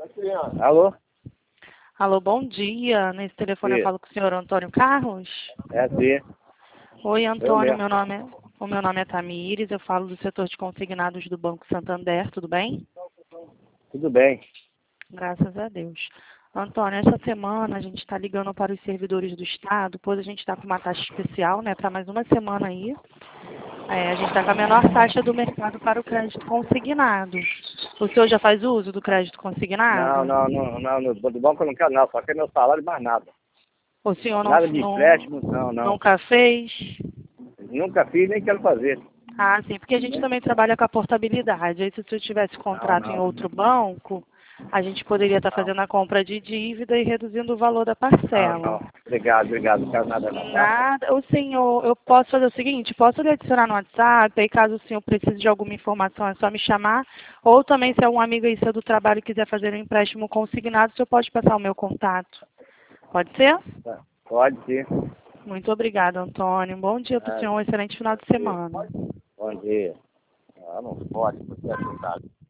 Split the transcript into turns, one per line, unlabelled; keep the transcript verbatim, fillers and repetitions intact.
Alô?
Alô, bom dia. Nesse telefone
Sim.
eu falo com o senhor Antônio Carlos.
É sim.
Oi,
Eu
Antônio,
mesmo.
meu nome é, o meu nome é Tamires, eu falo do setor de consignados do Banco Santander, tudo bem?
Tudo bem.
Graças a Deus. Antônio, essa semana a gente está ligando para os servidores do Estado, pois a gente está com uma taxa especial, né, para mais uma semana aí. É, a gente está com a menor taxa do mercado para o crédito consignado. O senhor já faz uso do crédito
Não,
consignado?
não, não, não, no do banco eu não quero não, só quero meu salário e mais nada.
O senhor não,
Nada de
não,
empréstimo, não, não.
nunca fez?
Nunca fiz, nem quero fazer.
Ah, sim, porque a gente também trabalha com a portabilidade. Aí se o senhor tivesse
Não,
contrato em
não,
outro banco, a gente poderia estar
não.
fazendo a compra de dívida e reduzindo o valor da
Não,
parcela.
não. Obrigado, obrigado, não quero nada não, tá?
Nada. O senhor, eu posso fazer o seguinte, posso lhe adicionar no WhatsApp, aí caso o senhor precise de alguma informação é só me chamar, ou também se algum amigo aí seu do trabalho quiser fazer um empréstimo consignado, o senhor pode passar o meu contato. Pode ser?
Tá. Pode sim.
Muito obrigada, Antônio. Bom dia para o
Ah,
senhor, um excelente final de
sim.
semana.
Bom dia. Ah, não pode, porque é verdade.